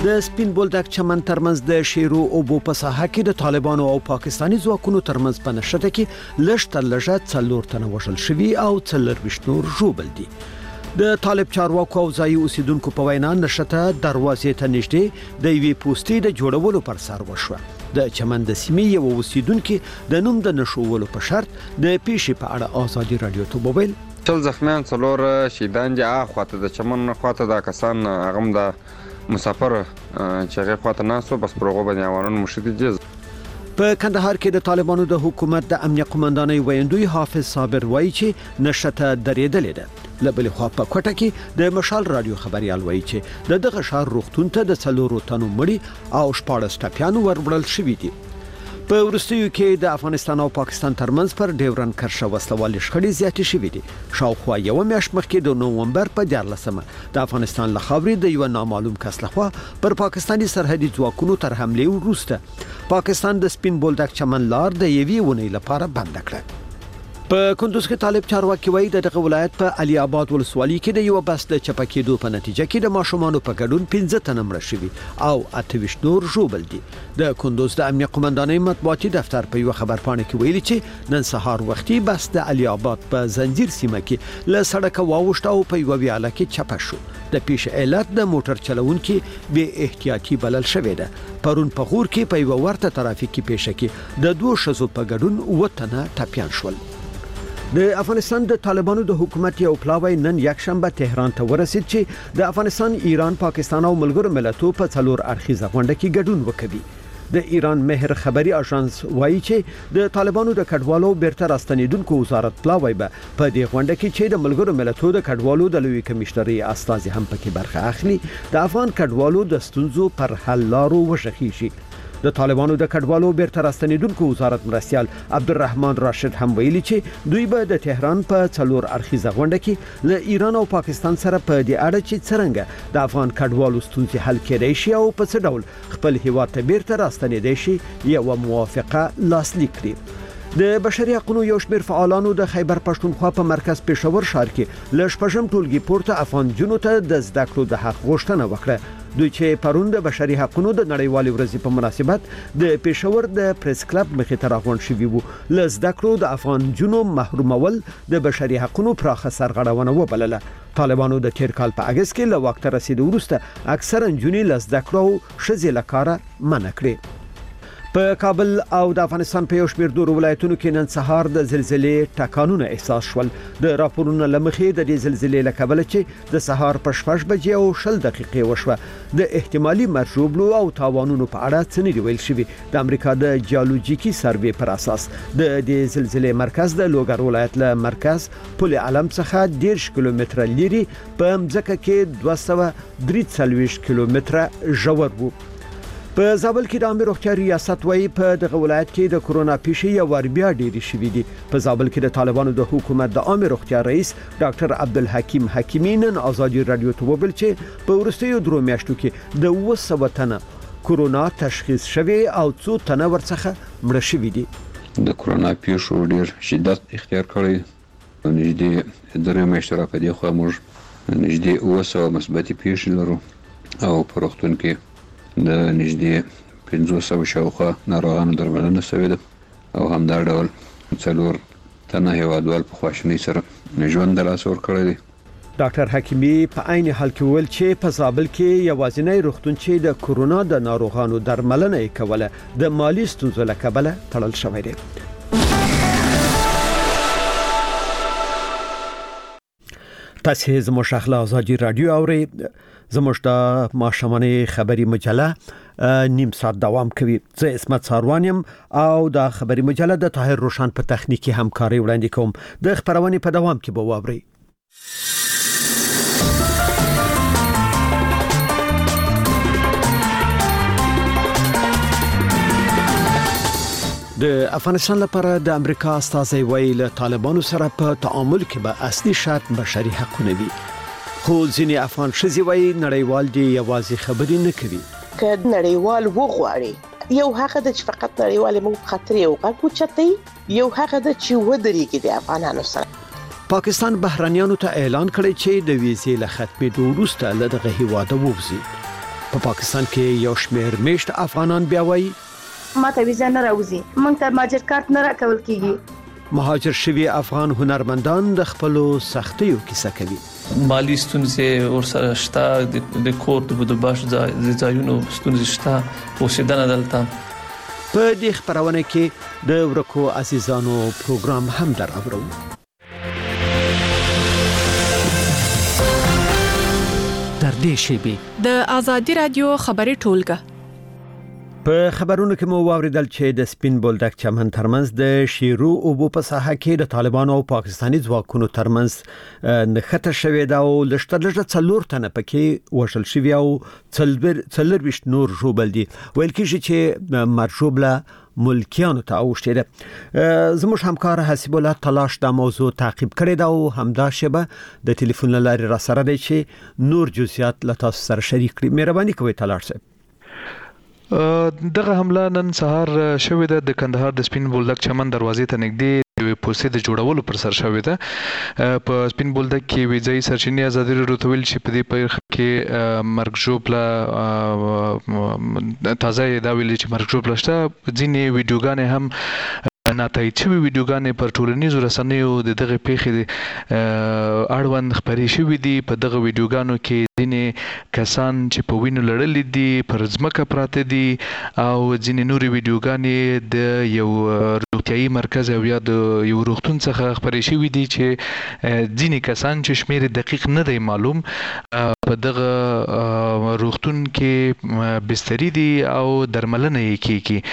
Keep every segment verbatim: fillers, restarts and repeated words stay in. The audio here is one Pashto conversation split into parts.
د سپین بولدک چمن ترمنځ د شیرو اوبو په ساحه کې د طالبانو او پاکستاني ځواکونو ترمنځ په نښته کې لږ تر لږه څلور تنه وژل شوي او څلرویشت نور ژوبل دي. د طالب چارواکو او ځایي اوسیدونکو په وینا نښته دروازې ته نږدې د یوې پوستې د جوړولو پر سر وشوه. د چمن د سیمې یو اوسیدونکي د نوم د نشولو په شرط د پیښې په اړه آزادي رادیو ته وویل: ټول زخمیان څلور شهیدان دي. خواته د چمن خواته د کسان هغه د مسافر چې هغه خواته ناسو بس پروغه باندې اوانون مشدي جز. په کندهار کې د طالبانو د حکومت د امنیه قومندانۍ ویندوی حافظ صابر وایي چې نشته درېدلې ده. لبل خو په کوټه کې د مشال رادیو خبريال وایي چې د دغه شهر روغتون ته د څلورو تنو مړي او شپاړس ټپيانو وربړل شوي دي. په ورستیو کې د افغانستان او پاکستان ترمنځ پر ډیورن کرښه وسلوال شخړې زیاتې شوې دي. شاوخوا یو میاشت مخکې د نوومبر په دیارلسمه د افغانستان له خاورې د یو نامعلوم کس لخوا پر پاکستاني سرحدي ځواکونو تر حمله وروسته پاکستان د سپین بولدک چمن لار د یوې ونې لپاره بند کړه. په کندوز کې طالب چارواکي وایي د دغه ولایت په علي آباد ولسوالۍ کې د یو بس د چپکېدو په نتیجه کې د ماشومانو په ګډون پنځه تنه مړه شوي او اته ویشت نور ژوبل دي. د کندوز د امنیه قومندانۍ مطبوعاتي دفتر په یو خبرپاڼه کې ویلي چې نن سهار وختي بس د علي آباد په زنجیر سیمه کې له سړک واوښت او په یو ویاله کې چپه شو. د پیښې علت د موټر چلوونکي بې احتیاطي بلل شوې ده. پرون په غور کې په یو ورته ترافیکي پیښه کې د دوه شذو په ګډون اووه تنه ټپيان شول. د افغانستان د طالبانو د حکومت یو پلاوی نن یک شنبه تهران ته ورسید چې د افغانستان، ایران، پاکستان او ملګرو ملتونو په څلور اړخیزه غونډه کې ګډون وکړي. د ایران مهر خبري اژانس وایي چې د طالبانو د کډوالو بیرته راستنیدونکو وزارت پلاوی به په دې غونډه کې چې د ملګرو ملتونو د کډوالو د لوی کمشنري استازي هم پکې برخه اخلي د افغان کډوالو د ستونزو پر حل لارو وشخیږي. د طالبانو د کډوالو بیرته راستنیدونکو وزارت مرستيال عبدالرحمن راشد هم ویلي چې دوی به د تهران په څلور اړخیزه غونډه کې له ایران او پاکستان سره په دې اړه چې څنګه د افغان کډوالو ستونزې حل کېدای شي او په څه ډول خپل هیواد ته بیرته راستنیدای شي یو موافقه لاسلیک کړي. د بشري حقوقو یو شمېر فعالانو د خیبر پښتونخوا په مرکز پېښور ښار کې ل شپږم ټولګي پورته افغان جنو ته د زده کړو د حق غوښتنه وکړه. دوی چې پرون د بشري حقوقو د نړیوالې ورځې په مناسبت د پېښور د پریس کلب مخې ته راغونډ شوي وو. ل زده کړو د افغان جنو محرومول د بشري حقوقو پراخه سرغړونه وبلله. طالبانو د تیر کال په اگست کې له وخت رسیدو وروسته اکثر انجونې ل زده کړو شذې لکاره منع کړې. په کابل او د افغانستان په یو شمېر دور ولایتونو کې نن سهار د زلزلې ټکانونه احساس شول. د راپورونو لمخې د دې زلزلې لکبل چې د سهار په شپږ بجې او شل دقیقې وشوه. د احتمالي مرجوبلو او تاوانونو په اړه څه نه دی ویل شوی. د امریکا د جیولوژیکي سروې پر اساس د دې زلزلې مرکز د لوګر ولایت له مرکز پل علم څخه دیرش کیلومتره لري په مځکه کې دوه سوه درې څلوېښت کیلومتره ژور وو. په زابل کې د عامه روغتیا ریاست وایي په دغه ولایت کې د کورونا پیښې یو ور بیا ډېرې شوې دي. په زابل کې د طالبانو د حکومت د عامه روغتیا رئیس ډاکټر عبدالحکیم حکیمی نن آزادي رادیو ته وویل چې په وروستیو درو میاشتو کې د اووه سوه تنه کورونا تشخیص شوی او څو تنه ورڅخه مړه شوي دي. د کورونا پیښو ډېر شدت اختیار کړی. نږدې درې میاشتې را په دې خوا موږ نږدې اووه سوه مثبتې پیښې لرو او په روغتون کې د نږدې پنځه سوه شاوخوا ناروغانو درملنه شوې ده او همدا ډول څلور تنه هیوادوال په خواشینۍ سره ژوند د لاسه ورکړی دی. ډاکټر حکیمی په عین حال کې ویل چې په زابل کې یوازینی روغتون چې د کورونا د ناروغانو درملنه یې کوله د مالی ستونزو له کبله تړل شوی دی. تاسو زموږ شاخله آزادي رادیو اورئ. زموږ د ماشومانه خبري مجله نیم ساعت دوام کوي. زه اسمت ساروانیم او د خبري مجله د طاهر روشن په تخنیکی همکاري وړاندې کوم. د خبرونه په دوام کې به واورئ. د افغانستان لپاره د امریکا استازي ویل طالبانو سره په تعامل کې به اصلي شرط بشري حقوقونه وي. خو ځینې افغان ښځې وایي نړیوال دی یوازې خبرې نه کوي. که نړیوال وغواړي یو هغه د چې فقط نړیوال مو خطر یو غو چتي یو هغه د چې ودرېږي د افغانانو سره. پاکستان بهرانيانو ته اعلان کړی چې د ویزې له ختمېدو وروسته له دغه هیواده ووځي. په پاکستان کې یو شمېر میشت افغانان بیا وایي ما ته ویزه نه راوځي، موږ ته مهاجر کارت نه راکول کیږي. مهاجر شوي افغان هنرمندان د خپلو سختیو کیسه کوي. مالی ستونزې ورسره شته، د کور د بودباش ځایونو ستونزې شته، اوسېدنه دلته. په دې خبرونه کې د ورکو عزیزانو پروګرام هم در اورو. در دې شیبې د آزادي رادیو خبري ټولګه په خبرونو کې مو واوریدل چې د سپین بولدک چمن ترمنځ د شیرو اوبو په ساحه کې د طالبانو او پاکستاني ځواکونو ترمنځ نښته شوې ده او لږ تر لږه څلور تنه پکې وژل شوي او څلور ویشت نور ژوبل دي. ویل کېږي چې مرجوبله ملکیانو ته اوښتې ده. زموږ همکار حسیب الله تلاش دا موضوع تعقیب کړی ده او همدا شبه د ټلیفون لارې را سره دی چې نور جزئیات له تاسو سره شریک کړي. مهرباني کوئ تلاش صاحب. دغه حمله نن سهار شوې ده د کندهار د سپین بولدک چمن دروازې ته نږدې د پوسټ د جوړولو پر سر شوې ده. په سپین بولدک کې ویځي سرچینې ازادي راډیو ویل چې په دې پیښه کې مرګ ژوبله تازه دا ویل چې مرګ ژوبله شته. ځینې ویډیوګانې هم ناتایید شوي ویډیوګانې پر ټولنیزو رسنیو د دغه پیښې اړوند خپرې شوې دي. په دغه ویډیوګانو کې ځینې کسان چې په وینو لړلي دي پر ځمکه پراته دي او ځینې نورې ویډیوګانې د یو روغتیايي مرکز او یا د یو روغتون څخه خپرې شوي دي چې ځینې کسان چې شمیر دقیق نه دی معلوم په دغه روغتون کې بستري دي او درملنه یې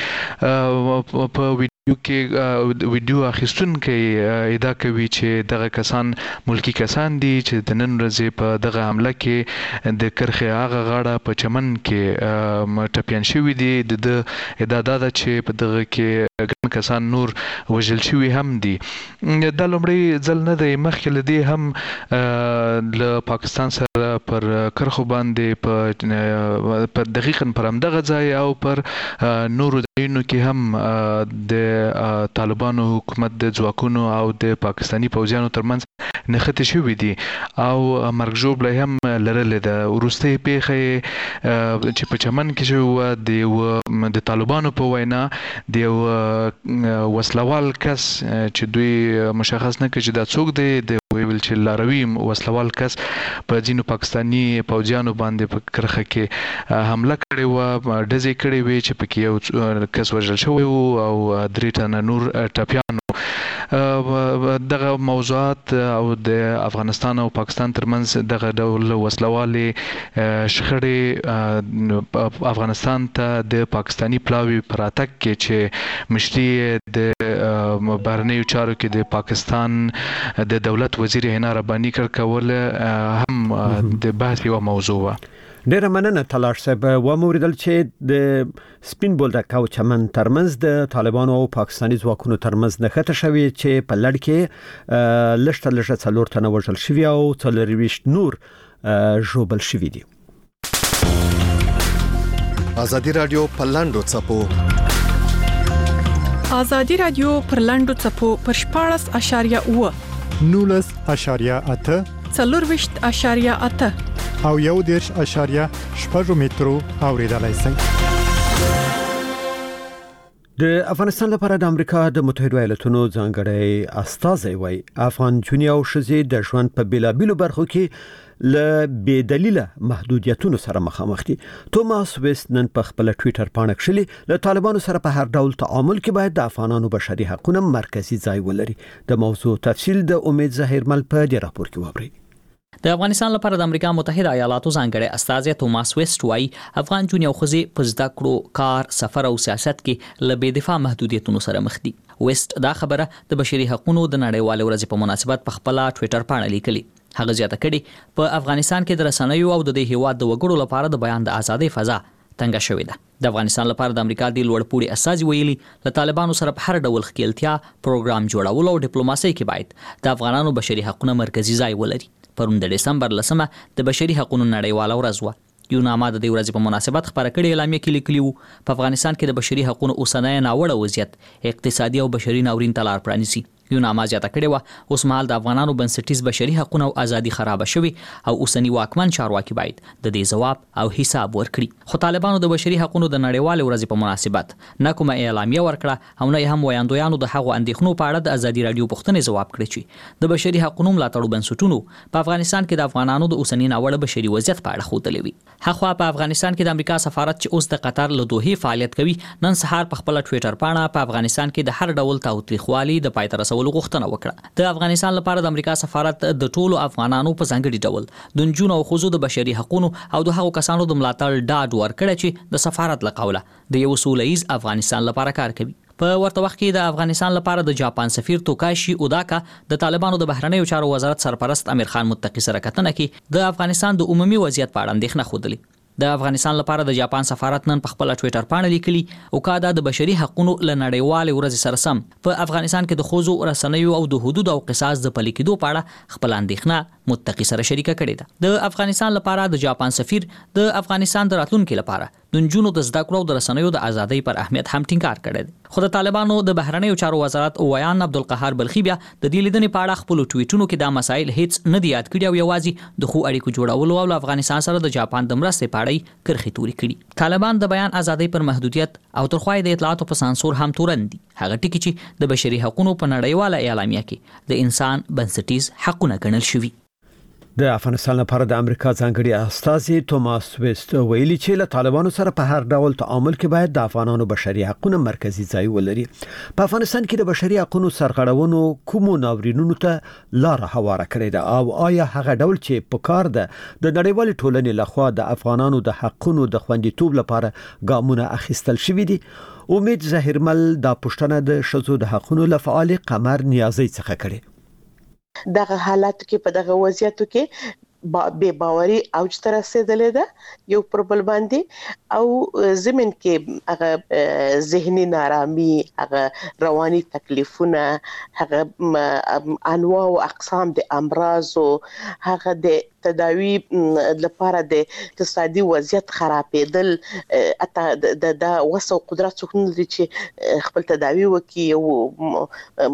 کیږي. په یو کې ویډیو اخیستونکو ادعا کوي چې دغه کسان ملکی کسان دي چې د نن ورځې په دغه حمله کې د کرخه هغه غاړه په چمن کې ټپيان شوي دي. د ادعا ده چې په دغه کې ګڼ کسان نور وژل شوي هم دي. دا لومړی ځل نه دی، مخکې له دې هم له پاکستان سره پر کرخو باندې په دقیقاً پر همدغه ځای او پر نورو ځایونو کې هم د طالبانو حکومت د ځواکونو او د پاکستاني پوځیانو ترمنځ نښتې شوې دي او مرګ ژوبله هم لرلې ده. وروستۍ پیښه چې په چمن کې شوې وه د طالبانو په وینا د یو وسلوال کس چې دوی مشخص نه کړي چې دا څوک دی، د ویل چې لاروي وسلوال کس په ځینو پاکستاني پوځیانو باندې په کرخه کې حمله کړې وه، ډزې کړې وې چې پکې یو کس وژل شوی و او درې تنه نور ټپیان. دغه موضوعات او د افغانستان او پاکستان ترمنځ دغه ډول وسلوالې شخړې افغانستان ته د پاکستاني پلاوي پراتک کې چې مشري د بهرنیو چارو کې د پاکستان د دولت وزیر حنا رباني کړ کول هم د بحث یو موضوع و. ډیره مننه تلاش صاحب. و موریدل چې د سپین بولدک او چمن ترمنځ د طالبانو او پاکستاني ځواکونو ترمنځ نښته شوې چې په لړ کې لږ لږ څلور تنه وژل شوي او څلور ویشت نور ژوبل شوي دي. آزادي رادیو په لاندو څپو آزادي رادیو پر لاندو څپو پر شپاړس اشاریه اوه نولس اشاریه اته څلور ویشت اشاریه اته او یو دیرش اشاریه شپږ مترو اوریدلای شئ. د افغانستان لپاره د امریکا د متحده ایالاتونو ځانګړی استازی وای افغان جونی او شزي د ژوند په بیلابیلو برخو کې ل بې دلیله محدودیتونو سره مخامخ دي. توماس ویست نن په خپل ټوئیټر باندې کښلي له طالبانو سره په هر ډول تعامل کې باید د افغانانو بشري حقوقو مرکزی ځای ولري. د موضوع تفصیل د امید ظهیرمل په دې راپور کې وبري. د افغانستان لپاره د امریکا متحده ایالاتو ځانګړی استازی توماس ویست وايي افغان جونی او خزي په زده کړو، کار، سفر او سیاست کې له بې دفاع محدودیتونو سره مخ دي. ویست دا خبره د بشري حقوقو د نړیوال ورځې په مناسبت په خپل ټوئیټر باندې لیکلي. هغه زیاته کړي په افغانستان کې د رسنیو او د دې هیواد د وګړو لپاره د بیان د ازادۍ فضا تنګه شوې ده. د افغانستان لپاره د امریکا د لوړپوړي استازي ویلي له طالبانو سره په هر ډول ښکېلتیا پروګرام جوړول او ډیپلوماسي کې باید د افغانانو بشري حقوقو مرکزی ځای ولري. پرون د دسمبر لسمه د بشري حقوقو نړیواله ورځ و. یوناما د دې ورځې په مناسبت خبره کړې اعلامیه کې لیکلی وو په افغانستان کې د بشري حقوقو اوسنۍ ناوړه وضعیت اقتصادي او بشري ناورین ته لار پرانیسي. یوناما زیاته کړې و اوس مهال د افغانانو بنسټیز بشري حقوقو او ازادي خراب شوي او اوسنی واکمن چارواکي باید د دې جواب او حساب ورکړي. خو طالبانو د بشري حقوقو د نړیوال ورځې په مناسبت نه کومه اعلامیه ورکړه او نه هم ویاندویانو د هغو اندېښنو په اړه د ازادي رادیو پوښتنې جواب کړی چې د بشري حقوقو ملاتړو بنسټونو په افغانستان کې د افغانانو د اوسنی ناوړه بشري وضعیت په اړه ښودلې وي. هغه په افغانستان کې د امریکا سفارت چې اوس د قطر له دوحې فعالیت کوي نن سهار په خپل ټوئیټر باندې په افغانستان کې د هر ډول تاوتریخوالي د پای ته رسولو غوښتنه وکړه. د افغانستان لپاره د امریکا سفارت د ټولو افغانانو په ځانګړي ډول د نجونو او ښځو د بشري حقوقو او د هغو کسانو د ملاتړ ډاډ ورکړی چې د سفارت له قوله د یو سوله ییز افغانستان لپاره کار کوي. په ورته وخت کې د افغانستان لپاره د جاپان سفیر توکاشي اوداکا د طالبانو د بهرنیو چارو وزارت سرپرست امیر خان متقی سره کتنه کې د افغانستان د عمومي وضعیت په اړه اندېښنه خوده. د افغانستان لپاره د جاپان سفارت نن په خپل ټوئیټر باندې لیکلي او کاده د بشري حقوقو له نړیوال ورځ سره سم په افغانستان کې د خوځو رسنیو او د حدود او قصاص د پلي کېدو په اړه خپل اندېښنه متقی سره شریکه کړې ده. د افغانستان لپاره د جاپان سفیر د افغانستان د راتلونکو لپاره د نجونو د زده کړو او د رسنیو د ازادۍ پر اهمیت هم ټینګار کړی دی. خو د طالبانو د بهرنیو چارو وزارت ویان عبدالقهار بلخی بیا د دې لیدنې په اړه خپل ټویټونو کې دا مسایل هیڅ نه دی یاد کړی او یوازې د خو اړیکو جوړولو او افغانستان سره د جاپان د مرستې په اړه کرخې توري کړي. طالبان د بیان ازادۍ پر محدودیت او ترخوای د اطلاعاتو په سانسور هم تورن دي. هغه ټکي چې د بشري حقوقو په نړیواله اعلامیه کې د انسان بنسټیز حقونه ګڼل شوي. د افغانستان لپاره د امریکا ځانګړي استازي توماس ویست ویلي چې له طالبانو سره په هر ډول تعامل کې باید د افغانانو بشري حقوقو مرکزی ځای ولري. په افغانستان کې د بشري حقوقو سرغړونو کومو ناورینونو ته لار هواره کړې ده او آیا هغه ډول چې په کار ده د نړیوال ټولنې لخوا د افغانانو د حقوقو د خوندیتوب لپاره ګامونه اخیستل شوي دي؟ امید ظاهرمل دا پښتنه د شذو د حقوقو لفعال قمر نیازي څخه کړي. دغه حالات کې په دغه وضعیتو کې با بے باوري اوج ته رسیدلې ده یو پر بل باندې او زمين کې هغه ذهني نارامي هغه رواني تکلیفونه هغه انواع او اقسام د امراض او هغه د تداوی لپاره د اقتصادي وضعیت خرابېدل اته د د وسو قدرت څخه لري چې خپل تداوی وکي او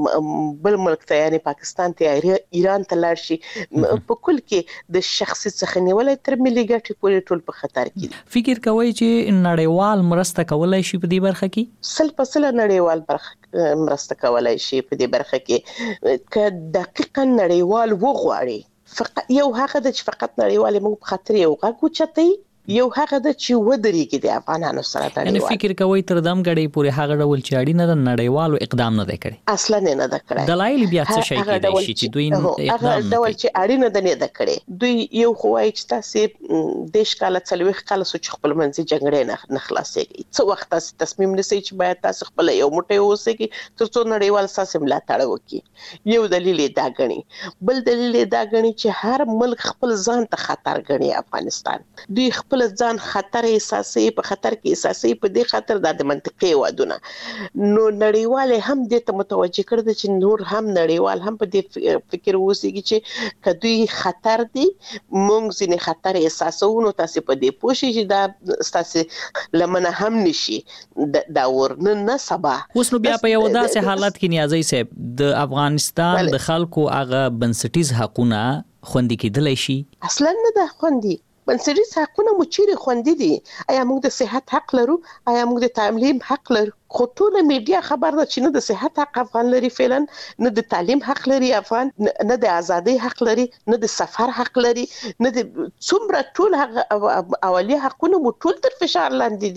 بل ملک ته یعنی پاکستان ته ایران ته لاړ شي په کل کې د شخصي څخه نیولې تر ملي ګټې پورې ټول په خطر کې. فکر کوي چې نړیوال مرسته کولای شي په دې برخه کې سل په سل نړیوال برخه مرسته کولای شي په دې برخه کې ک دقیقاً نړیوال وغواړي. فقط یو هغه د فقط نړیوال موږ په خاطر یو غو چتای یو هغه د چې ودرېږي د افغانانو سره نړیوال یعنی فکر کوي تر دم غړي پورې هغه ډول چې اړینه د نړیوالو اقدام نه دی کړی اصلا نه نه کړی. دلایل بیا څه شي کېدای شي چې دوی هغه ډول چې اړینه ده نه ده کړی. دوی یو خوای چې تاسو دیش کاله څلويخ کاله سوچ خپل منځي جګړې نه نه خلاصيږي. څو وخت تاسو تصمیم نیسئ چې باید تاسو خپل یو موټی اوسئ ترڅو نړیوال ساسم ملاتړ وکړي. یو دلیل دا غني. بل دلیل دا غني چې هر ملک خپل ځان ته خطر غني. افغانستان دوی خپل ځان خطر احساسي په خطر کې احساسي په دې خاطر د منطقي ودونه نو نړیوال هم دې ته متوجه کړ چې نور هم نړیوال هم په دې فکر وسیږي چې کدوې خطر دي مونږ ځینې خطر احساسونو تاسو په دې پوښي چې دا تاسو لمنه هم نشي دا ورنه نه سبا. اوس نو بیا په یو داسې حالت کې نیازي صاحب د افغانستان د خلکو هغه بنسټیز حقوقونه خوندي کېدلی شي؟ اصلا نه ده خوندي. بنسټیز حقوقونه مو چیرې خوندي دي؟ آیا موږ د صحت حق لرو؟ آیا موږ د تعلیم حق لرو؟ خو ټول میډیا خبر ده چې نه د صحت حق افغان لري فعلا، نه د تعلیم حق لري افغان، نه د ازادۍ حق لري، نه د سفر حق لري، نه د څومره ټول هغه اولیه حقونه مو ټول تر فشار لاندې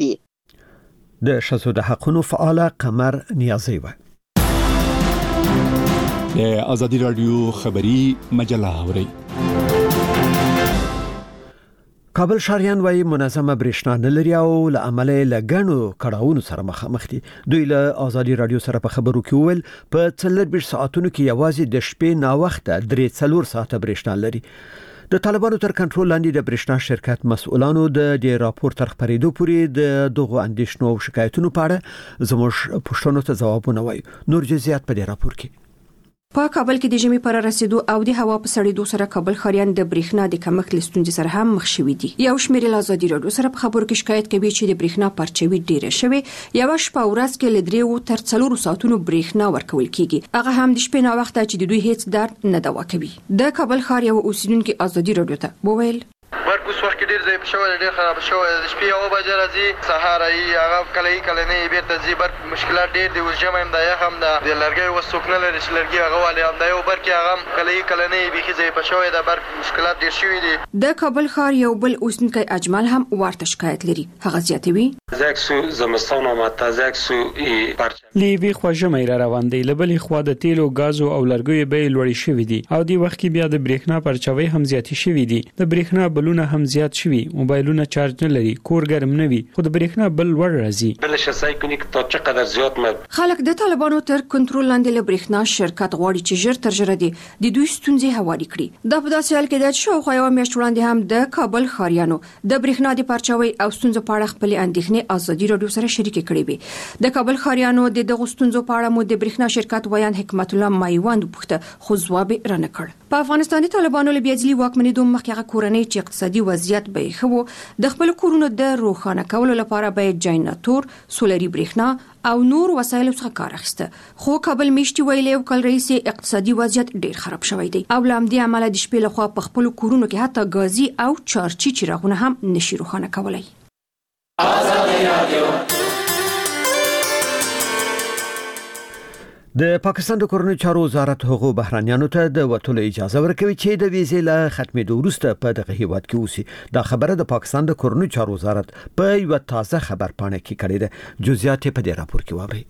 دي. د شذو د حقوقو فعال قمر نیازي و. د ازادي رادیو خبری مجله اوري. کابل شاریان وايي منظمه برېښنا نه لري او له عمله لګڼو کړهونو سره مخامخ دي. دوی له ازادي رادیو سره په خبرو کې ویل په څلور بیش ساعتونو کې یوازې د شپې نا وخته درې څلور ساعته برېښنا لري. د طالبانو تر کنټرول لاندې د برېښنا شرکت مسؤلانو د دې راپور تر خبرېدو پورې د دغو اندېښنو او شکایتونو په اړه زموږ پوښتنو ته ځوابونه وایي. نور جزئیات په دې راپور کې. په کابل کې د ژمي پر رسیدو او د هوا په سړېدو سره کابل ښاریان د برېښنا د کمښت لستونځ سره هم مخ شوي دي. یو شمېر آزادي راډیو سره په خبرو کې شکایت کوي چې د برېښنا پرچوي ډیره شوی، یو شپه ورځ کې لدریو تر څلورو ساعتونو برېښنا ورکول کیږي، هغه هم د شپې نه وخت چې د دوی هیڅ درد نه دوا کوي. د کابل ښار یو اوسیدونکو آزادي راډیو ته وویل برق اوس وخت ډیر ځای په شوی ډیر خراب شوی د شپې یو بجې راځي سهار ای هغه کله کله نه بیرته ځي برق مشکلات ډیر دی. اوس جمع هم د یخ هم د لرګي وسوک نه لري چې لرګي هغه والي هم د یو برق هغه کله کله نه بیخي ځای په شوی د برق مشکلات ډیر شوی دي. د کابل ښار یو بل اوسیدونکو اجمل هم ورته شکایت لري. هغه زیاتوي زاکسو زمستان او ماته زاکسو ای پرچ لیوی خوژمې را روان دی، لبلې خو د تیلو غازو او لرګیو به لوړی شوی دي او دی وخت کې بیا د برېښنا پرچوي هم زیات شوی دي. د برېښنا بلونه هم زیات شوی، موبایلونه چارج نه لري، کور ګرم نه وي، خو د برېښنا بل لوړ راځي. بل شسای کني ته چې قدر زیات مې خلک د طالبانو تر کنټرول لاندې له برېښنا شرکت غواړي چې ژر تر ژره دي د دوی ستونزې هواري کړي. د په داسې حال کې د شاوخوا یوه میاشت وړاندې هم د کابل ښاریانو د برېښنا د پرچوي او ستونزو په اړه خپلې اندېښنې ازادي راډیو سره شریکې کړې وې. د کابل ښاریانو د دغو ستونزو په اړه مو د برېښنا شرکت ویان حکمت الله مایوند وپوښته، خو ځواب یې رانه کړ. په افغانستان کې طالبانو له بیا ځلي واکمنېدو مخکې هغه کورنۍ چې اقتصادي وضعیت به یې ښه و د خپل کورونو د روښانه کولو لپاره به جنراتور، سولري برېښنا او نور وسایلو څخه کار اخیسته، خو کابل میشتي ویلي او کل رئیس اقتصادي وضعیت ډیر خراب شوی دی او لام دي عمله د شپې لخوا په خپل کورونو کې حتی غازي او چارچي چراغونه هم نشي روښانه کولای. آزادي رادیو د پاکستان د کورنیو چارو وزارت هغو بهرانيانو ته د وټولو اجازه ورکوي چې د ویزې له ختمېدو وروسته په دغه هیواد کې اوسي. دا خبره د پاکستان د کورنیو چارو وزارت په یو تازه خبر پاڼه کې کړې ده. جزئیات په دې راپور کې واورئ.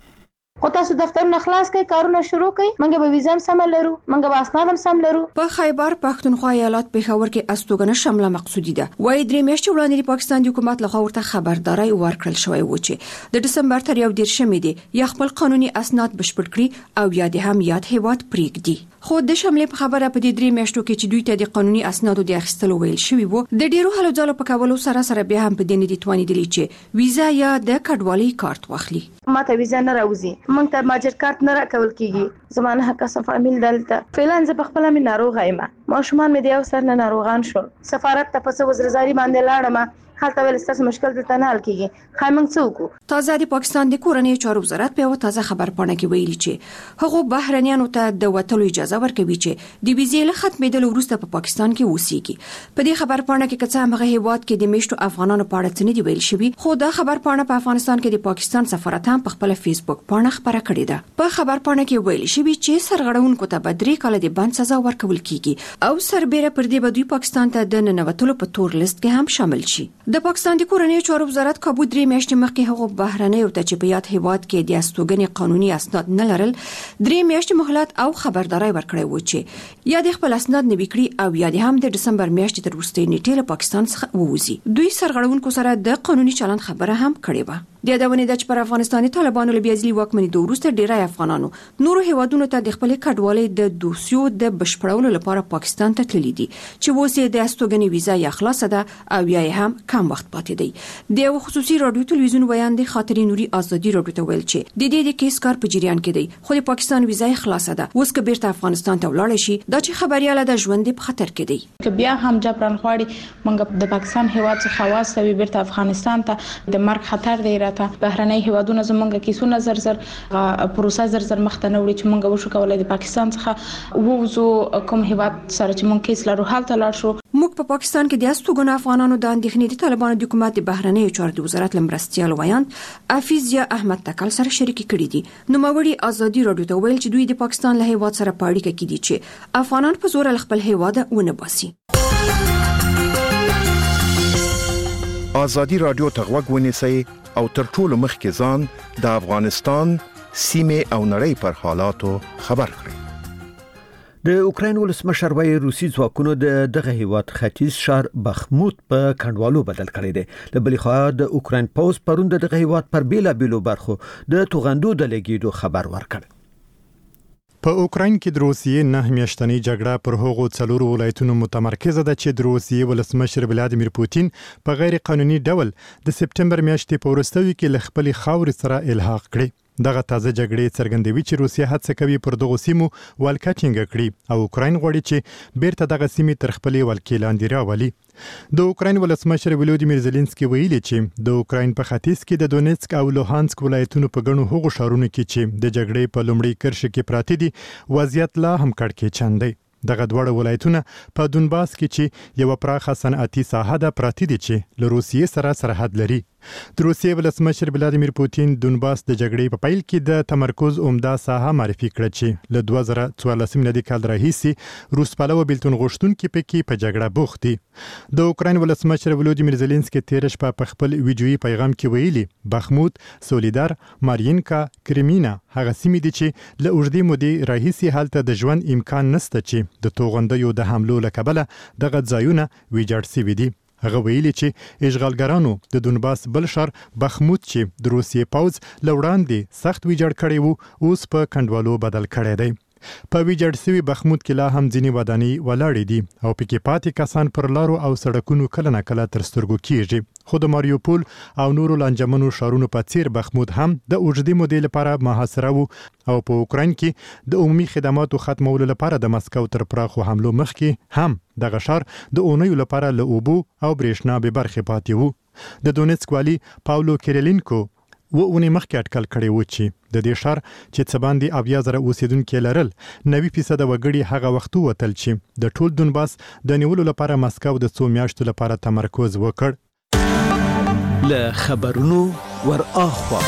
خو تاسو دفترونه خلاص کړئ، کارونه شروع کړئ، موږ به ویزه هم سم لرو، موږ به اسناد هم سم لرو. په خیبر پښتونخوا ایالت پېښور کې استوګنه شامله مقصودی ده. وایي درې میاشتې وړاندې د پاکستان د حکومت لخوا ورته خبرداري ورکړل شوې و چې د دسمبر تر یو دیرشمې دی یا خپل قانوني اسناد بشپړ کړي او یا د هم یاد هیواد پریږدي. خو د شاملې په خبره په دې درې میاشتو کې چې دوی ته د قانوني اسنادو د اخیستلو ویل شوی وو، د ډیرو هلو ځلو په کولو سره سره بیا هم په دې نه دي توانیدلی چې ویزا یا د کډوالۍ کارت واخلي. ماته ویزا نه راوځي، موږ ته ماجر کارت نه راکول کیږي. زمانه حق سم فامیل دلته فعلان ز په خپل مې ناروغه یم، ماشومان مې د یو سر نه ناروغان شول. سفارت ته په وزیرزاري باندې لاړم، حالت ول ستاسو مشکل دلته نه حل کیږي. خایمنګ څوک تازه د پاکستان د کورنیو چارو وزارت په یو تازه خبر پاڼه کې ویلي چې هغه بهرنیانو ته د وټلو اجازه ورکوي چې د ویزې له ختمېدلو وروسته په پاکستان کې اوسېږي. په دې خبر پاڼه کې کڅه هغه هیواد کې د میشتو افغانانو په اړه څه نه دی ویل شوی، خو دا خبر پاڼه په افغانستان کې د پاکستان سفارت هم په خپل فیسبوک پاڼه خبره کړې ده. په خبر پاڼه کې ویل شوی چې سرغړونکو ته به درې کاله د بند سزا ورکول کیږي او سربېره پر دې به دوی پاکستان ته د ننوتلو په تور لیست کې هم شامل شي. د پاکستان د کورنیو چارو وزارت کابو درې میاشتې مخکې هغه بهرنیو ته چې په یاد هیواد کې د استوګنې قانوني اسناد نه لرل درې میاشتې مهلت او خبرداري ورکړی و چې یا د خپل اسناد نه وکړي او یا د هم د دسمبر میاشتې تر وروستۍ نیټې له پاکستان څخه ووځي. دوی سرغړونکو سره د قانوني چلند خبره هم کړې و. د یادونې د چې پر افغانستاني طالبانو له بیازلي واکمنۍ وروسته ډیری افغانانو نورو هیوادونو ته د خپل کډوالۍ د دوسیو د بشپړولو لپاره پاکستان ته تللي دي چې اوس یې د استوګنې ویزا یا خلاصه ده او یا هم کم وخت پاتې دی. د یو خصوصي رادیو تلویزیون ویان د خاطرې نوري آزادي رادیو ته ویل چې د دې د کیس کار په جریان کې دی، خو د پاکستان ویزا خلاصه ده. اوس که بیرته افغانستان ته ولاړ شي دا چې خبرياله د ژوند په خطر کې دی. که بیا هم جبران غواړي موږ د پاکستان هیواد څخه واسطه بیرته افغانستان ته د مرګ خطر دی راته. بهرنۍ هیوادونه زمونږ کیسونه زر زر پروسه زر زر مخته نه وړي چې موږ وشو کولای د پاکستان څخه ووزو کوم هیواد سره چې موږ کیس لرو حالت لاړ شو. موږ په پاکستان کې د استوګنو افغانانو د اندېښنې د طالبانو د حکومت د بهرنۍ چارو د وزارت لمرستيال ویان افیزیا احمد تکل سره شریک کړي دي. نو موري آزادي رادیو ته ویل چې دوی د پاکستان له هیواد سره په اړیکه کې دي چې افغانان په زور خپل هیواد ونه باسي. آزادي رادیو ته غوږ ونیسئ او تر ټولو مخکې ځان د افغانستان سیمه او نړۍ پر حالاتو خبر کړئ. د اوکراین ولسمشر وايي روسي ځواکونو د دغه هیواد ختیځ شهر بخموت په کډوالو بدل کړی دی. د بل خوا د اوکراین پوز پروند دغه هیواد پر بیلا بیلو برخو د توغندو د لګیدو خبر ورکړ. په اوکراین کې د روسیې نه میاشتنۍ جګړه پر هغو څلورو ولایتونو متمرکزه ده چې د روسیې ولسمشر ولادیمیر پوتین په غیر قانوني ډول د سپټمبر میاشتې په وروستیو کې له خپلې خاورې سره الحاق کړي. دغه تازه جګړې څرګندوي چې روسیه هڅه کوي پر دغو سیمو ولکه ټینګه کړي او اوکراین غواړي چې بیرته دغه سیمې تر خپلې ولکې لاندې راولي. د اوکراین ولسمشر ولودیمیر زيلنسکي ویلي چې د اوکراین په ختیځ کې د دونیتسک او لوهانسک ولایتونو په ګڼو هغو ښارونو کې چې د جګړې په لومړۍ کرښه کې پراته دي وضعیت لا هم کړکېچن دی. دغه دواړه ولایتونه په دونباس کې چې یو پراخه صنعتي ساحه ده پراته دي چې له روسیې سره سرحد لري. د روسیې ولسمشر ولادیمیر پوتین دونباس د جګړې په پیل کې د تمرکز عمده ساحه معرفي کړه چې له دوه زره څوارلس میلادي کال راهیسې روس پلوه بیلتون غوښتونکي پکې په جګړه بوخت دي. د اوکراین ولسمشر ولودیمیر زيلنسکي تیر شپه په خپل ویډیويي پیغام کې ویلي بخموت، سولیدار، مارینکا، کریمینا هغه سیمې دي چې له اوږدې مودې راهیسې هلته د ژوند امکان نشته چې د توغندیو د حملو له کبله دغه ځایونه ویجاړ شوي دي. هغه ویلي چې اشغالګرانو د دونباس بل ښار بخموت چې د روسیې پوځ له وړاندې سخت ویجاړ کړی وو اوس په کنډوالو بدل کړی دی. په ویجاړ شوي بخموت کې لا هم ځینې ودانۍ ولاړې دي او پکې پاتې کسان پر لارو او سړکونو کله نه کله تر سترګو کیږي. خو د ماریوپول او نورو لانجمنو ښارونو په څیر بخموت هم د اوږدې مودې لپاره محاصره وو او په اوکراین کې د عمومي خدماتو ختمولو لپاره د مسکو تر پراخو حملو مخکې هم دغه ښار د اونیو لپاره له اوبو او برېښنا بې برخې پاتې وو. د دونیتسک والي پاولو کیریلینکو و اونې مخکې اټکل کړی و چې د دې ښار چې څه باندې اویا زره اوسېدونکي لرل نوي فیصده وګړي هغه وخت ووتل چې د ټول دونباس د نیولو لپاره مسکو د څو میاشتو لپاره تمرکز وکړ. له خبرونو ور اخوا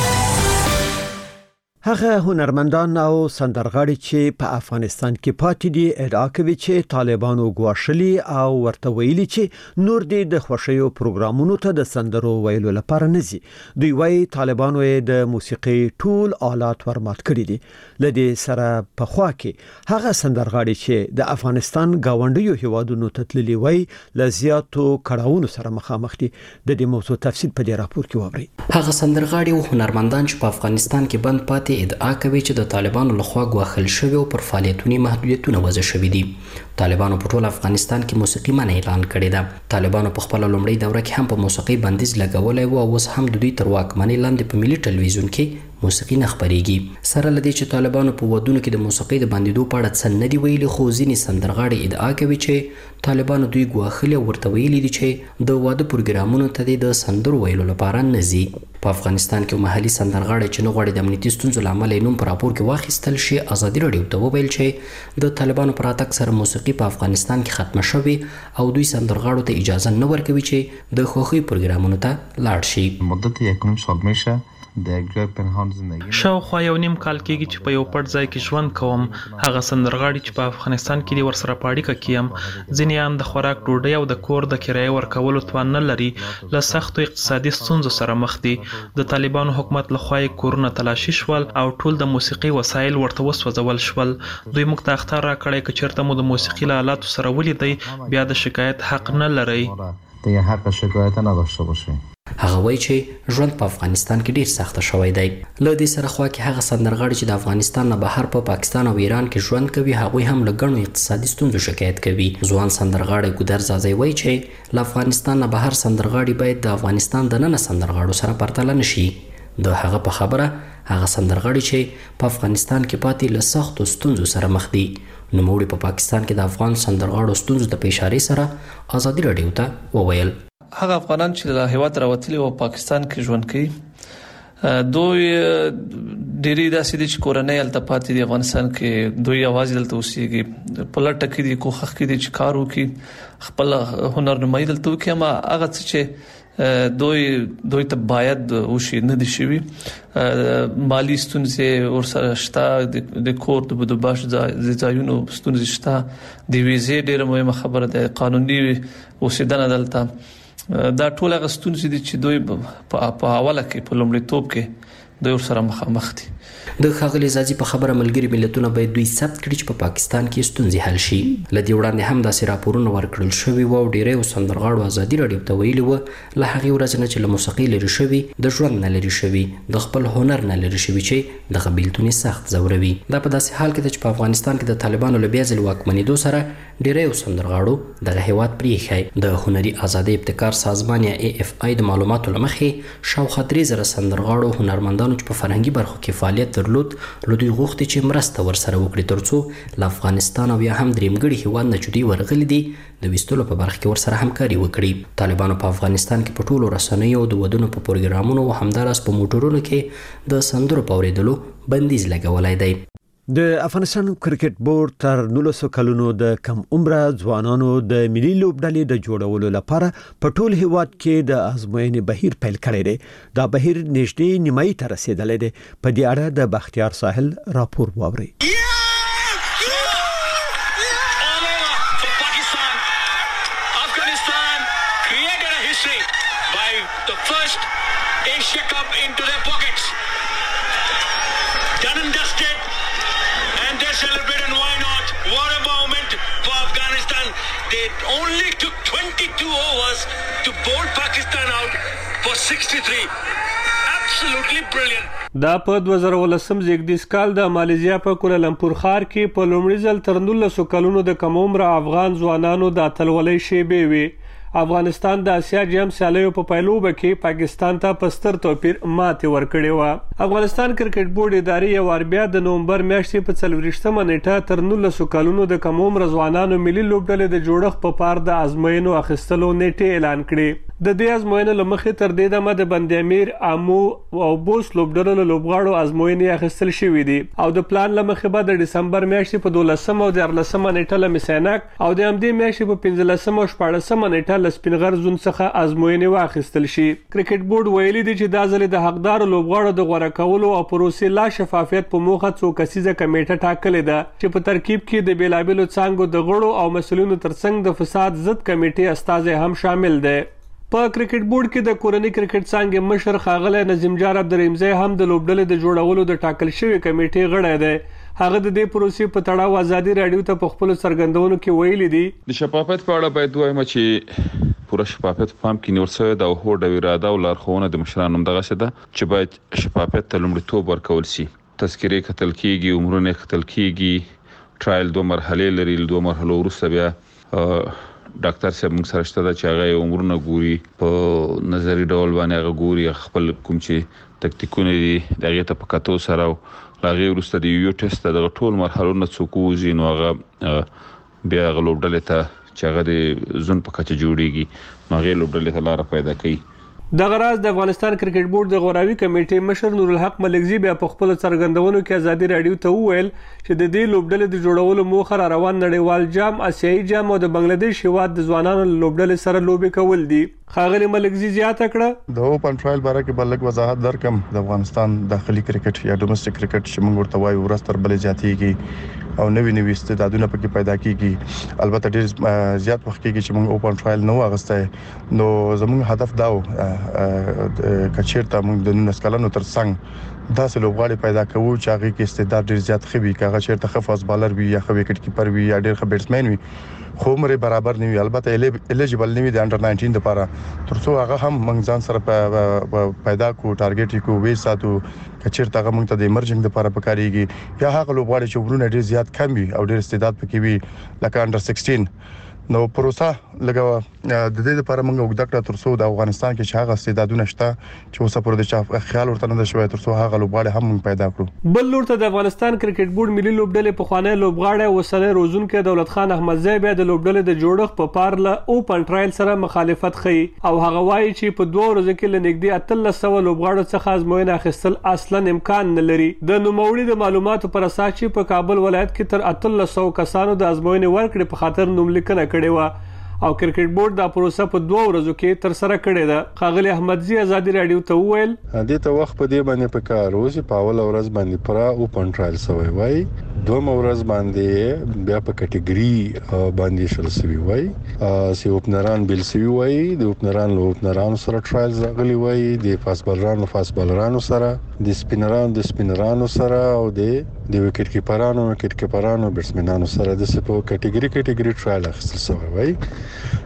هغه هنرمندان او سندرغاړي چې په افغانستان کې پاتې دي ادعا کوي چې طالبانو ګواښلي او ورته ویلي چې نور دي د خوشیو پروګرامونو ته د سندرو ویلو لپاره نزي. دوی وايي طالبانو د موسیقي ټول آلات ورمات کړی دي. لدې سره په خوا کې هغه سندرغاړي چې د افغانستان گاونډیو هیوادونو ته تللي وای ل زیاتو کړهونو سره مخامخ دي. د دې موضوع تفصیل په دې راپور کې ووري. هغه سندرغاړي او هنرمندان چې په افغانستان کې بند پاتې ادعا کوي چې د طالبانو لخوا ګواښل شوی او پر فعالیتونو محدودیتونه وضع شوي دي. طالبانو په ټول افغانستان کې موسیقي منع اعلان کړې ده. طالبانو په خپل لومړۍ دوره کې هم په موسیقي بندیز لګولای و او اوس هم د دوی تر واکمنۍ لاندې په ملي ټلویزیون کې موسیقي نه خبريږي. سره لدې چې طالبانو په ودونو کې د موسیقي د بندیدو په اړه څه نه دی ویلي خو ځینې سندرغاړي ادعا کوي چې طالبانو دوی ګواښلي او ورته ویلي دي چې د واده پروګرامونو ته د سندرو ویلو لپاره نه ځي. په افغانستان کې محلي سندرغاړي چې نه غواړي د امنیتي ستونزو له امله نوم په راپور کې واخیستل شي ازادي راډیو ته وویل چې د طالبانو پر اتاک سره موسیقي په افغانستان کې ختمه شوې او دوی سندرغاړو ته اجازه نه ورکوي چې د خوښي پروګرامونو ته لاړ شي. مدت یک نیم سال میشه در گروه پنهان زندگی شاوخوا یو نیم کال کېږي چې په یو پټ ځای کې ژوند کوم. هغه سندرغاړي چې په افغانستان کې دي ورسره په اړیکه کې یم. ځینې ان د خوراک ډوډۍ او د کور د کرایې ورکولو توان نه لري. له سختو اقتصادي ستونزو سره مخ دي. د طالبانو حکومت لخوا یې کورونه تلاشي شول او ټول د موسیقي وسایل ورته وسوځول شول. دوی موږ ته اخطار راکړی که چېرته مو د موسیقي له آلاتو سره ولیدئ بیا د شکایت حق نه لرئ. دیگه حق شکایت نداشته باشی. هغه وایي چې ژوند په افغانستان کې ډیر سخت شوی دی. له دې سره خو کې هغه سندرغاړي چې د افغانستان نه بهر په پا پاکستان او ایران کې ژوند کوي هغه هم له ګڼو اقتصادي ستونزو شکایت کوي. ځوان سندرغاړي ګودر زازي وایي چې له افغانستان نه بهر سندرغاړي باید د افغانستان د نن سندرغاړو سره پرتله نشي. د هغه په خبره هغه سندرغاړي چې په افغانستان کې پاتې له سختو ستونزو سره مخ دي. نوموړي په پاکستان کې د افغان سندرغاړو ستونزو ته په اشاره سره ازادي راډیو ته وویل هغه افغانان چې له هیواد راوتلي او پاکستان کې ژوند کوي دوی ډېری داسې دي چې کورنۍ هلته پاتې دي افغانستان کې دوی یوازې دلته اوسېږي په لټه کې دي کوښښ کوي چې کار وکړي خپل هنر نمایي دلته وکړي اما هغه څه چې دوی دوی ته باید وشي نه دي شوي مالی ستونزې ورسره شته د کور د بودباش ځایونو ستونزې شته د ویزې ډېره مهمه خبره ده قانوني اوسېدنه دلته دا ټول هغه ستونزې دي چې دوی په اوله کې په لومړیتوب کې دوی ورسره مخامخ دي. د ښاغلي زازي په خبره ملګري ملتونه باید دوی ثبت کړي چې په پاکستان کې ستونزې حل شي. لدې وړاندې هم داسې راپورونه ورکړل شوي وو او ډېری سندرغاړو ازادي راډیو ته ویلي وو له هغې ورځې نه چې له موسیقۍ لرې شوي د ژوند نه لرې شوي د خپل هنر نه لرې شوي چې دغه بیلتون یې سخت ځوروي. دا په داسې حال کې ده چې په افغانستان کې د طالبانو له بیا ځلې واکمنېدو سره ډېری سندرغاړو دغه هېواد پرېښی. د هنري ازادۍ ابتکار سازمان یا ای اف آی د معلوماتو له مخې شاوخوا درې زره سندرغاړو هنرمندانو افغانانو چې په فرهنګي برخو کې فعالیت درلود له دوی غوښتي چې مرسته ورسره وکړي ترڅو له افغانستان او یا هم درېمګړي هیواد نه چې دوی ورغلي دي د ویستلو په برخه کې ورسره همکاري وکړي. طالبانو په افغانستان کې په ټولو رسنیو د ودونو په پروګرامونو او همداراز په موټرونو کې د سندرو په اورېدلو بندیز لګولی دی. د افغانستان کرکټ بورډ تر نولسو کلونو د کم عمره ځوانانو د ملي لوبډلې د جوړولو لپاره په ټول هیواد کې د ازموینې بهیر پیل کړی دی. دا بهیر نږدې نیمایي ته رسیدلی دی. په دې اړه د بختیار ساحل راپور واورئ. Only took twenty-two overs to bowl Pakistan out for sixty-three. Absolutely brilliant. دا په دوه زره ولسم زیږدیز کال د مالیزیا په کوالالمپور ښار کې په لومړي ځل تر نولسو کلونو د کم عمره افغان ځوانانو د اتلولۍ شیبې وې. افغانستان د اسیا جام سیالیو په پیلوبه کې پاکستان ته په ستر توپیر ماتې ورکړې وه. افغانستان کرکټ بورډ ادارې یو وار بیا د نومبر میاشتې په څلوېښتمه نیټه تر نولسو کلونو د کم عمره ځوانانو ملي لوبډلې د جوړښت په پار د ازموینو اخیستلو نیټې اعلان کړې. د دې ازموینو له مخې تر دې دمه د بند امیر، امو او بوس لوبډلو له لوبغاړو ازموینې اخیستل شوې دي او د پلان له مخې به د ډسمبر میاشتې په دولسمه او دیارلسمه نیټه له میسینک او د همدې میاشتې په پنځلسمه او شپاړسمه نیټه له سپینغر زون څخه ازموینې واخیستل شي. کرکټ بورډ ویلي دی چې دا ځل د حقدارو لوبغاړو د غوړه کولو او پروسې لا شفافیت په موخه څو کسیزه کمیټه ټاکلې ده چې په ترکیب کې د بیلابیلو څانګو د غړو او مسؤلینو ترڅنګ د فساد ضد کمیټې استازی هم شامل دی. په کرکټ بورډ کې د کورنۍ کرکټ څانګې مشر ښاغلی نظیم جان عبدالرحیمزی هم د لوبډلې د جوړولو د ټاکل شوې کمیټې غړی دی. هغه د دې پروسې په تړاو ازادي راډیو ته په خپلو څرګندونو کې ویلي دي د شفافیت په اړه باید ووایم چې پوره شفافیت په پام کې نیول شوی ده او هوډ او اراده او لارښوونه د مشرانو همدغسې ده چې باید شفافیت ته لومړیتوب ورکول شي. تذکرې کتل کیږي، عمرونه کتل کیږي، ټرایل دوه مرحلې لري. له دوه مرحلو وروسته بیا ډاکټر صاحب موږ سره شته ده چې هغه یې عمرونه ګوري، په نظري ډول باندې هغه ګوري خپل کوم چې تکتیکونه دي د هغې ته په کتو سره او له هغې وروسته د یو ټیسټ ته دغه ټول مرحلو نه څوک ووځي نو هغه بیا هغه لوبډلې ته چې هغه د زون په کچه جوړیږي نو هغې لوبډلې ته لاره پیدا کوي. دغه راز د افغانستان کرکټ بورډ د غوراوي کمیټې مشر نورالحق ملکزي بیا په خپلو څرګندونو کې ازادي راډیو ته وویل چې د دې لوبډلې د جوړولو موخه را روان نړیوال جام، اسیایي جام او د بنگلادیش هیواد د ځوانانو لوبډلې سره لوبې کول دي. ښاغلي ملکزي زیاته کړه د اوپن ټرایل باره کې بل لږ وضاحت درکم. د افغانستان داخلي کرکټ یا ډومېسټک کرکټ چې موږ ورته وایو ورځ تر بلې زیاتېږي او نوي نوي استعدادونه پکې پیدا کیږي. البته ډېر زیات وخت کېږي چې موږ اوپن ټرایل نه واغستی نو زموږ هدف دا و کچیرته موږ د نولس کلنو تر څنګ داسې لوبغاړي پیدا کوو چې هغې کې استعداد ډېر زیات ښه وي، که هغه چېرته ښه فاست بالر وي یا ښه وکټ کیپر وي یا ډېر ښه بیټسمین وي خو عمر برابر نه وي، البته الیجیبل نه وي د انډر ناینټین لپاره، تر څو هغه هم موږ ځان سره پیدا کو ټارګټ یې کو وې ساتو که چېرته هغه موږ ته د ایمرجنګ لپاره پکارېږي یا هغه لوبغاړي چې عمرونه ډېر زیات کم وي او ډېر استعداد پکې وي لکه انډر سکسټین. نو پروسه لګه د دې لپاره موږ وګدا کړه تر څو د افغانستان کې چې هغه استعدادونه شته چې اوسه پر د چا خیال ورته نه شوی تر څو هغه لوبغاړي هم پیدا کړو. بل لور ته د افغانستان کرکټ بورډ ملي لوبډلې په خوانی لوبغاړی اوسنی روزونکي دولت خان احمدزی بیا د لوبډلې د جوړښت په پار له اوپن ټرایل سره مخالفت ښیي او هغه وایي چې په دوه ورځو کې له نږدې اتلس سوه لوبغاړو څخه ازموینه اخیستل اصلا امکان نه لري. د نوموړي د معلوماتو پر اساس چې په کابل ولایت کې تر اتلس سوه کسانو د ازموینې ورکړې په خاطر نوملیکنه کړې وه او کرکټ بورډ دا پروسه په دوه ورځو کې تر سره کړې ده. ښاغلي احمدزي ازادي راډیو ته وویل دې ته وخت په دې باندې په کار اوسې په اوله ورځ باندې پوره اوپن ټرایل شوی وای، دویمه ورځ باندې بیا په کټګوري باندې شل شوی وای، سی اوپنران بیل شوی وای، د اوپنران له اوپنرانو سره ټرایل راغلی وای، د فاست بالرانو فاست بالرانو سره، د سپینرانو د سپینرانو سره او د د وکټ کیپرانو وکټ کیپرانو بیټسمنانو سره د سپو کټګوري کټګوري ټرایل اخیستل شوی وای.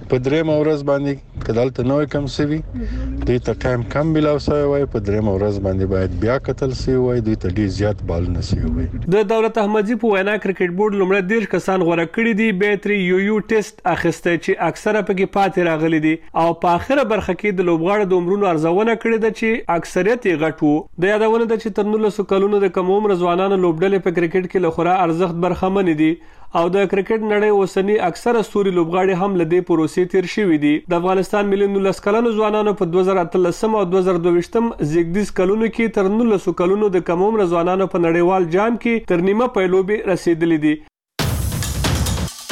په دریم ورځ باندې کدالته نوې کم سوي دوی ته ټایم کم ملاو شوی وای په دریم ورځ باندې باید بیا قتل سی وای دوی ته ډیر زیات بالونه سی وای. د دولت احمدزي په وینا کرکټ بورډ لومړی دیرش کسان غوړه کړی دي به تر یو یو ټیسټ اخیسته چې اکثره پکې پاتې راغلي دي او په اخره برخه کې د لوبغاړو د عمرونو ارزونه کړې ده چې اکثریت یې غټ وو. د یادونه ده چې تر نولسو کلونو د کم عمر ځوانانو لوبډلې په کرکټ کې لخوا ارزښت برخمن دي او د کرکټ نړۍ اوسنی اکثره ستوري لوبغاړي هم لدې پروسې تیر شوي دي. د افغانستان ملي نولس کلنو ځوانانو په دوه زره اتلسم او دوه زره دوهشتم زیږدیز کلونو کې تر نولسو کلونو د کم عمر ځوانانو په نړیوال جام کې تر نیمه پیلوبې رسیدلې دي.